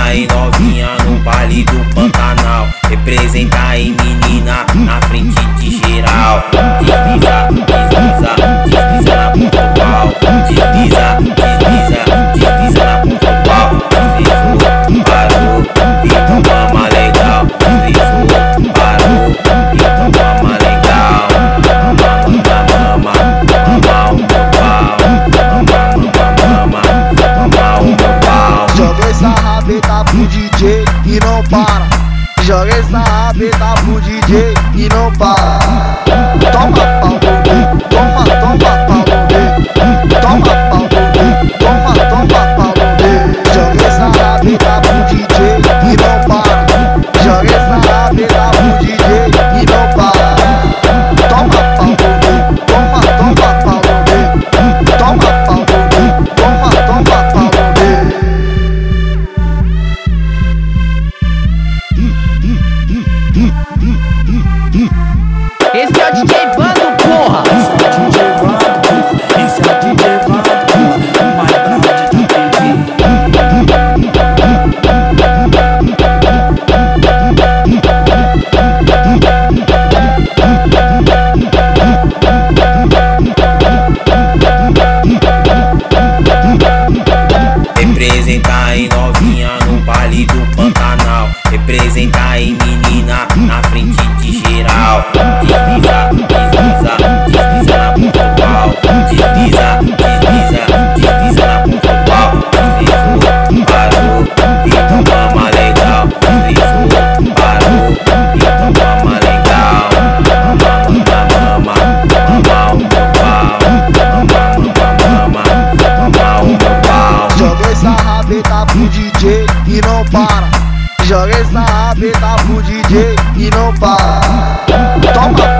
aí novinha no baile do Pantanal. Representa aí menina na frente de geral. Desliza, desliza, desliza na ponta do pau. Desliza, desliza, desliza na ponta do pau. Deslizou, parou, então mama legal. Deslizou, parou, então mama legal. Mama, mama, mama o meu pau. Mama, mama o meu pau. Joga essa rabeta pro DJ e não para. Joga essa rabeta pro DJ e não para. Toma pau, toma, toma pau, toma pau, toma, toma pau. Joga essa rabeta pro DJ e não para. Joga essa rabeta pro DJ e não para. Toma pau, toma, toma pau, toma pau, toma, toma pau. Esse é o DJ Vando, porra! Esse é o DJ Vando, o mais bravo de Itapevi. Representa aí novinha no baile do Pantanal. Representa aí menina na frente de geral. Desliza, desliza, desliza na ponta do pau. Desliza, desliza, desliza na ponta do pau. Deslizou, parou, então mama legal. Deslizou, parou, então mama legal. Mama, mama, mama o meu pau. Mama, mama o meu pau. Joga essa rabeta pro DJ e não para. Joga essa rabeta pro DJ e não para. Toma